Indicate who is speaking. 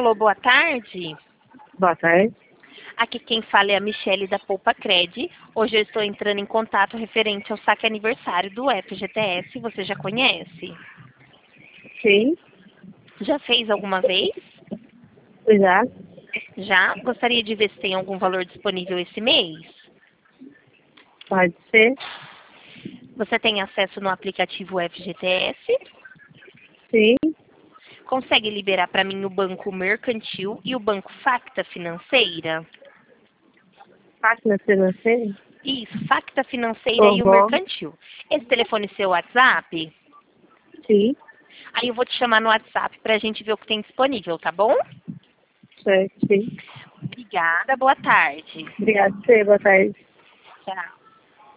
Speaker 1: Alô, boa tarde.
Speaker 2: Boa tarde.
Speaker 1: Aqui quem fala é a Michele da Poupa Cred. Hoje eu estou entrando em contato referente ao saque aniversário do FGTS. Você já conhece?
Speaker 2: Sim,
Speaker 1: Já fez alguma vez?
Speaker 2: já.
Speaker 1: Já? Gostaria de ver se tem algum valor disponível esse mês?
Speaker 2: Pode ser.
Speaker 1: Você tem acesso no aplicativo FGTS?
Speaker 2: Sim.
Speaker 1: Consegue liberar para mim o Banco Mercantil e o Banco Facta Financeira?
Speaker 2: Máquina financeira?
Speaker 1: Isso, Facta Financeira e o
Speaker 2: Uhum.
Speaker 1: Mercantil. Esse telefone é seu WhatsApp?
Speaker 2: Sim.
Speaker 1: Aí eu vou te chamar no WhatsApp para a gente ver o que tem disponível, tá bom?
Speaker 2: Certo, sim.
Speaker 1: Obrigada, boa tarde.
Speaker 2: Obrigada, você. Boa tarde.
Speaker 1: Tchau.